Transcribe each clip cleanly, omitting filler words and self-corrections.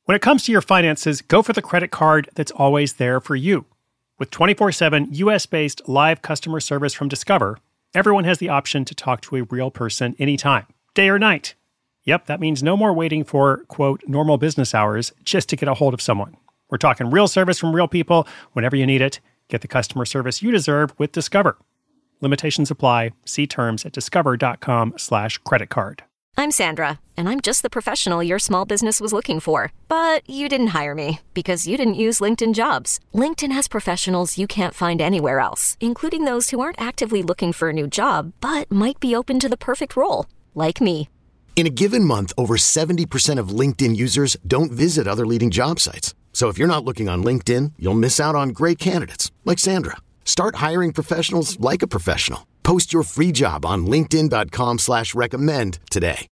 When it comes to your finances, go for the credit card that's always there for you. With 24/7 US-based live customer service from Discover, everyone has the option to talk to a real person anytime, day or night. Yep, that means no more waiting for, quote, normal business hours just to get a hold of someone. We're talking real service from real people whenever you need it. Get the customer service you deserve with Discover. Limitations apply. See terms at discover.com/creditcard. I'm Sandra, and I'm just the professional your small business was looking for. But you didn't hire me because you didn't use LinkedIn Jobs. LinkedIn has professionals you can't find anywhere else, including those who aren't actively looking for a new job, but might be open to the perfect role, like me. In a given month, over 70% of LinkedIn users don't visit other leading job sites. So if you're not looking on LinkedIn, you'll miss out on great candidates like Sandra. Start hiring professionals like a professional. Post your free job on linkedin.com/recommend today.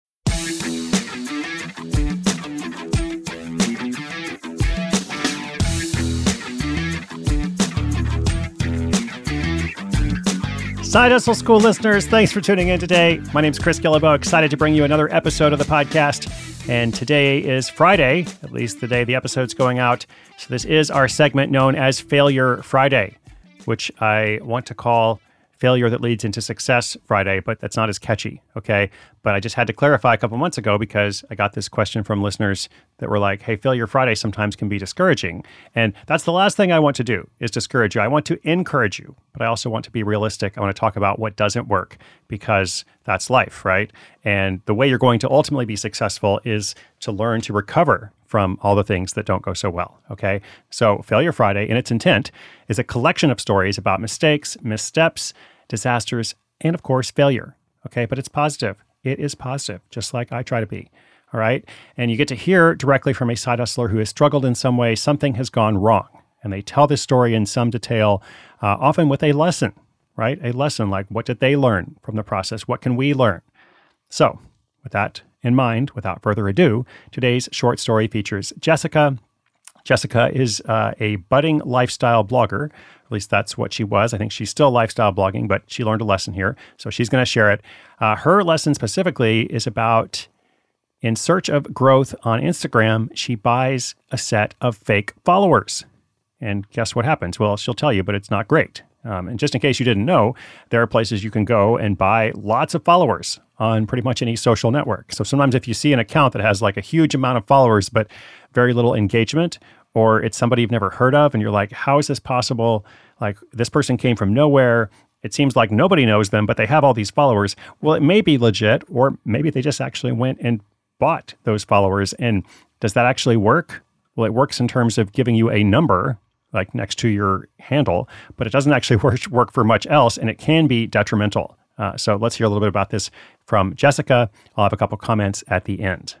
Side Hustle School listeners, thanks for tuning in today. My name's Chris Guillebeau, excited to bring you another episode of the podcast. And today is Friday, at least the day the episode's going out. So this is our segment known as Failure Friday, which I want to call Failure That Leads Into Success Friday, but that's not as catchy, okay? But I just had to clarify a couple months ago because I got this question from listeners that were like, hey, Failure Friday sometimes can be discouraging. And that's the last thing I want to do is discourage you. I want to encourage you, but I also want to be realistic. I want to talk about what doesn't work because that's life, right? And the way you're going to ultimately be successful is to learn to recover from all the things that don't go so well, okay? So Failure Friday, in its intent, is a collection of stories about mistakes, missteps, disasters, and of course, failure, okay? But it's positive. It is positive, just like I try to be, all right? And you get to hear directly from a side hustler who has struggled in some way, something has gone wrong. And they tell this story in some detail, often with a lesson, right? A lesson like, what did they learn from the process? What can we learn? So with that in mind, without further ado, today's short story features Jessica. Jessica is a budding lifestyle blogger. At least that's what she was. I think she's still lifestyle blogging, but she learned a lesson here. So she's going to share it. Her lesson specifically is about, in search of growth on Instagram, she buys a set of fake followers. And guess what happens? Well, she'll tell you, but it's not great. And just in case you didn't know, there are places you can go and buy lots of followers on pretty much any social network. So sometimes if you see an account that has like a huge amount of followers, but very little engagement, or it's somebody you've never heard of, and you're like, how is this possible? Like, this person came from nowhere. It seems like nobody knows them, but they have all these followers. Well, it may be legit, or maybe they just actually went and bought those followers. And does that actually work? Well, it works in terms of giving you a number, like next to your handle, but it doesn't actually work for much else, and it can be detrimental. So let's hear a little bit about this from Jessica. I'll have a couple comments at the end.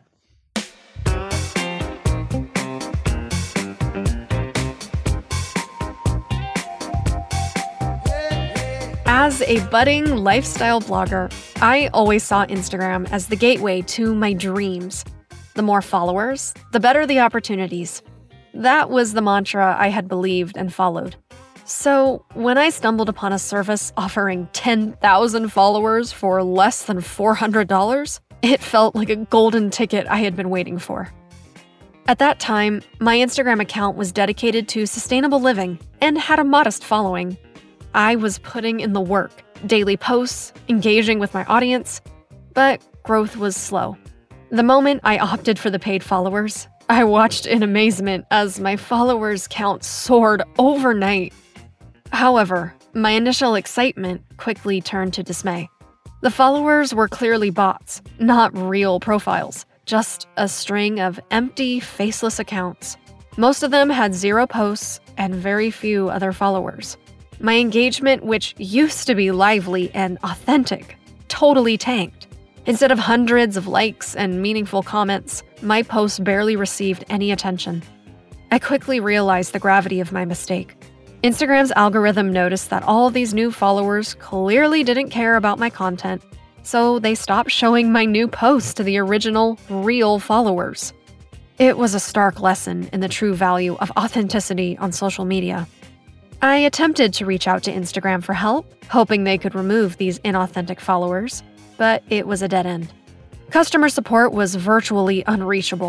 As a budding lifestyle blogger, I always saw Instagram as the gateway to my dreams. The more followers, the better the opportunities. That was the mantra I had believed and followed. So when I stumbled upon a service offering 10,000 followers for less than $400, it felt like a golden ticket I had been waiting for. At that time, my Instagram account was dedicated to sustainable living and had a modest following. I was putting in the work, daily posts, engaging with my audience, but growth was slow. The moment I opted for the paid followers, I watched in amazement as my followers count soared overnight. However, my initial excitement quickly turned to dismay. The followers were clearly bots, not real profiles, just a string of empty, faceless accounts. Most of them had 0 posts and very few other followers. My engagement, which used to be lively and authentic, totally tanked. Instead of hundreds of likes and meaningful comments, my posts barely received any attention. I quickly realized the gravity of my mistake. Instagram's algorithm noticed that all of these new followers clearly didn't care about my content, so they stopped showing my new posts to the original, real followers. It was a stark lesson in the true value of authenticity on social media. I attempted to reach out to Instagram for help, hoping they could remove these inauthentic followers, but it was a dead end. Customer support was virtually unreachable.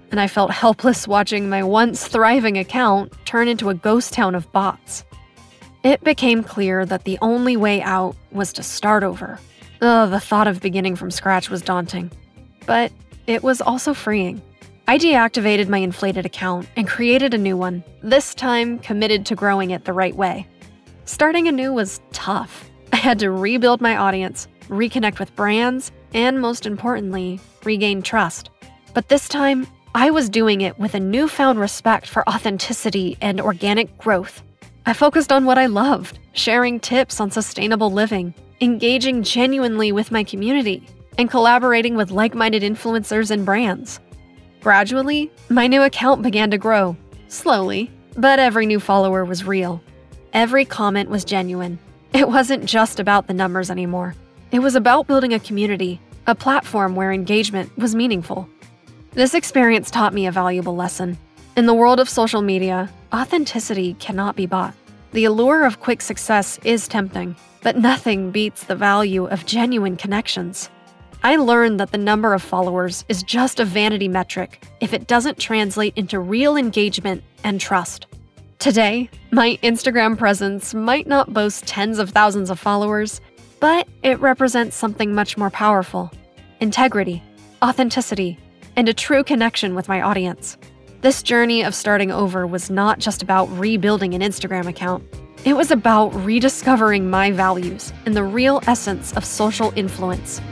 and I felt helpless watching my once thriving account turn into a ghost town of bots. It became clear that the only way out was to start over. The thought of beginning from scratch was daunting, but it was also freeing. I deactivated my inflated account and created a new one, this time committed to growing it the right way. Starting anew was tough. I had to rebuild my audience, reconnect with brands, and most importantly, regain trust. But this time, I was doing it with a newfound respect for authenticity and organic growth. I focused on what I loved, sharing tips on sustainable living, engaging genuinely with my community, and collaborating with like-minded influencers and brands. Gradually, my new account began to grow, slowly, but every new follower was real. Every comment was genuine. It wasn't just about the numbers anymore. It was about building a community, a platform where engagement was meaningful. This experience taught me a valuable lesson. In the world of social media, authenticity cannot be bought. The allure of quick success is tempting, but nothing beats the value of genuine connections. I learned that the number of followers is just a vanity metric if it doesn't translate into real engagement and trust. Today, my Instagram presence might not boast tens of thousands of followers, but it represents something much more powerful: integrity, authenticity, and a true connection with my audience. This journey of starting over was not just about rebuilding an Instagram account. It was about rediscovering my values and the real essence of social influence.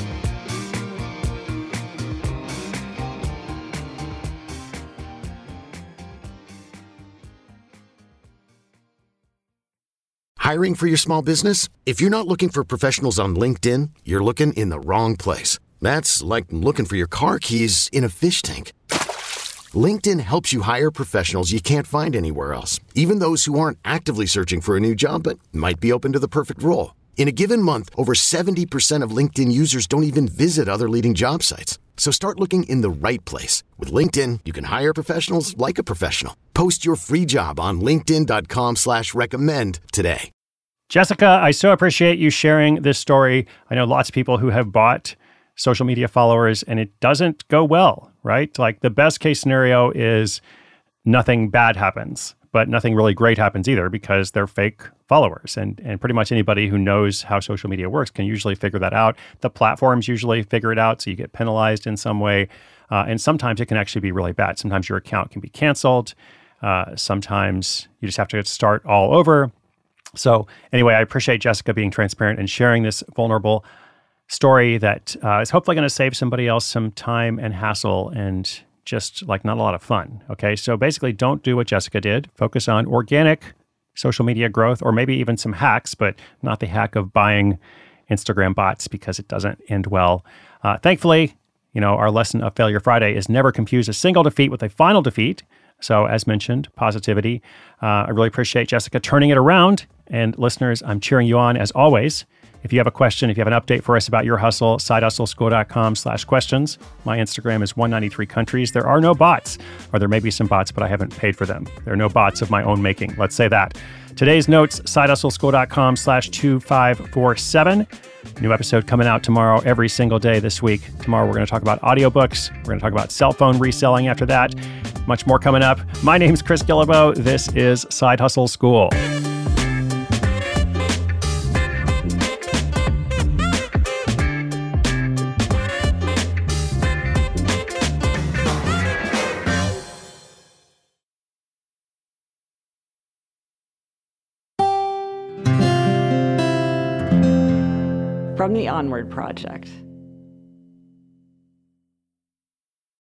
Hiring for your small business? If you're not looking for professionals on LinkedIn, you're looking in the wrong place. That's like looking for your car keys in a fish tank. LinkedIn helps you hire professionals you can't find anywhere else, even those who aren't actively searching for a new job but might be open to the perfect role. In a given month, over 70% of LinkedIn users don't even visit other leading job sites. So start looking in the right place. With LinkedIn, you can hire professionals like a professional. Post your free job on linkedin.com/recommend today. Jessica, I so appreciate you sharing this story. I know lots of people who have bought social media followers and it doesn't go well, right? Like the best case scenario is nothing bad happens, but nothing really great happens either because they're fake followers. And pretty much anybody who knows how social media works can usually figure that out. The platforms usually figure it out, so you get penalized in some way. And sometimes it can actually be really bad. Sometimes your account can be canceled. Sometimes you just have to start all over. So anyway, I appreciate Jessica being transparent and sharing this vulnerable story that is hopefully going to save somebody else some time and hassle and just like not a lot of fun. Okay, so basically don't do what Jessica did. Focus on organic social media growth, or maybe even some hacks, but not the hack of buying Instagram bots because it doesn't end well. Thankfully, our lesson of Failure Friday is never confuse a single defeat with a final defeat. So as mentioned, positivity. I really appreciate Jessica turning it around. And listeners, I'm cheering you on as always. If you have a question, if you have an update for us about your hustle, sidehustleschool.com/questions. My Instagram is 193countries. There are no bots, or there may be some bots, but I haven't paid for them. There are no bots of my own making. Let's say that. Today's notes, sidehustleschool.com/2547. New episode coming out tomorrow every single day this week. Tomorrow we're going to talk about audiobooks. We're going to talk about cell phone reselling after that. Much more coming up. My name's Chris Guillebeau. This is Side Hustle School. From the Onward Project.